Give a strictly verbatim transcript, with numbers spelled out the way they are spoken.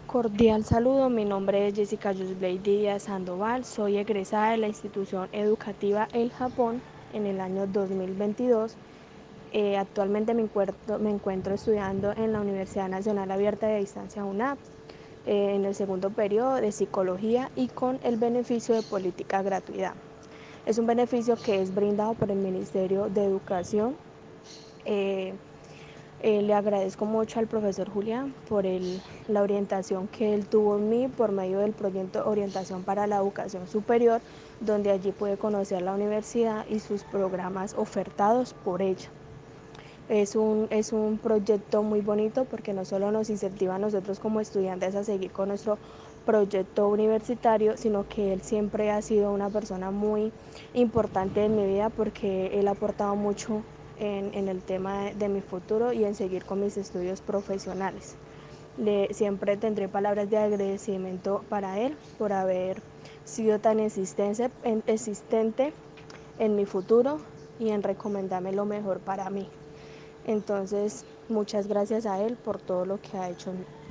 Cordial saludo, mi nombre es Jessica Yusbley Díaz Sandoval, soy egresada de la institución educativa El Japón en el año dos mil veintidós. Eh, actualmente me encuentro, me encuentro estudiando en la Universidad Nacional Abierta de Distancia UNAP, eh, en el segundo periodo de Psicología y con el beneficio de Política Gratuidad. Es un beneficio que es brindado por el Ministerio de Educación. Eh, eh, le agradezco mucho al profesor Julián por el, la orientación que él tuvo en mí por medio del proyecto Orientación para la Educación Superior, donde allí pude conocer la universidad y sus programas ofertados por ella. Es un, es un proyecto muy bonito porque no solo nos incentiva a nosotros como estudiantes a seguir con nuestro proyecto universitario, sino que él siempre ha sido una persona muy importante en mi vida porque él ha aportado mucho en, en el tema de, de mi futuro y en seguir con mis estudios profesionales. Le, siempre tendré palabras de agradecimiento para él por haber sido tan existente, existente en mi futuro y en recomendarme lo mejor para mí. Entonces, muchas gracias a él por todo lo que ha hecho